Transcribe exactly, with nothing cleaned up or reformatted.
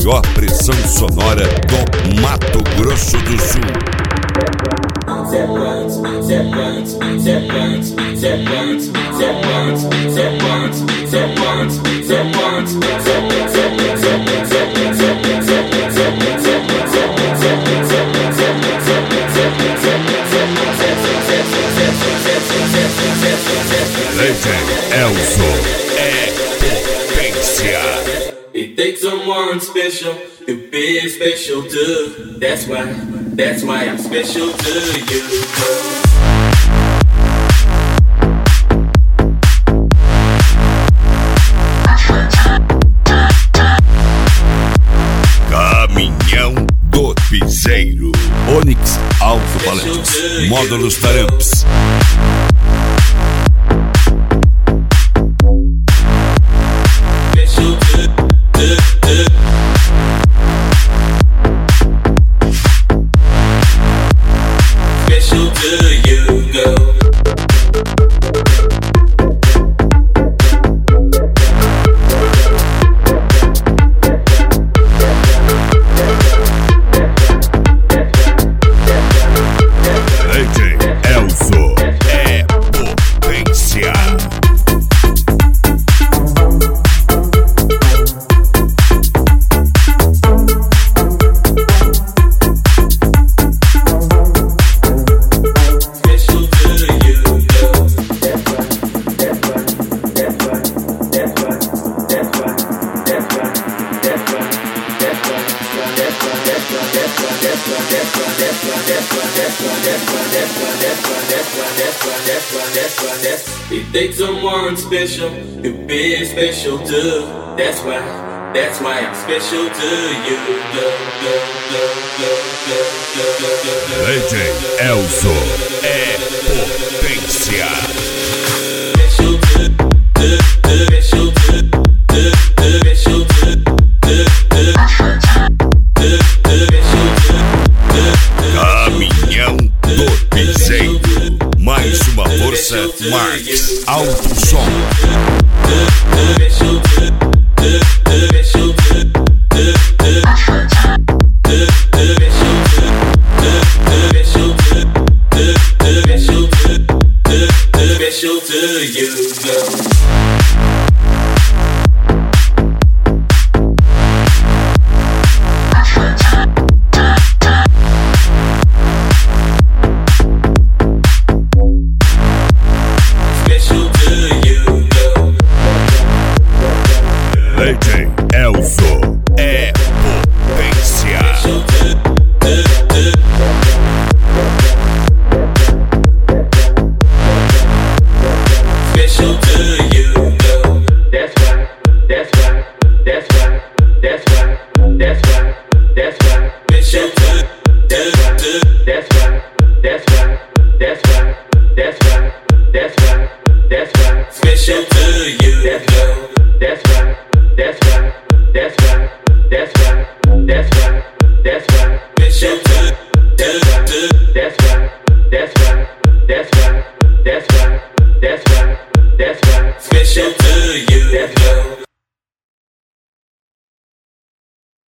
maior pressão sonora do Mato Grosso do Sul. Legend Elzo é potência. It takes someone special to be special too. That's why, that's why I'm special to you. Caminhão do Piseiro. Onix Alto-Falantes. Módulos Taramps. Special to you, go. Legend Elzo é potência. It takes someone special to be special too. That's why, that's why I'm special to you. Go, go, go, go, go, go, go, go. Legend Elzo é potência. Special to, to, to, special to, to, to, special to, to, to, Caminhão do Piseiro. Mais uma força, Marx Alto Som. Special to you, go. Legend Elzo é potência. Special to you, go. That's why, that's why, that's why, that's why, that's why, that's why. Special to, to, to, that's why, that's why, that's why, that's why, that's why, that's why. Special to you.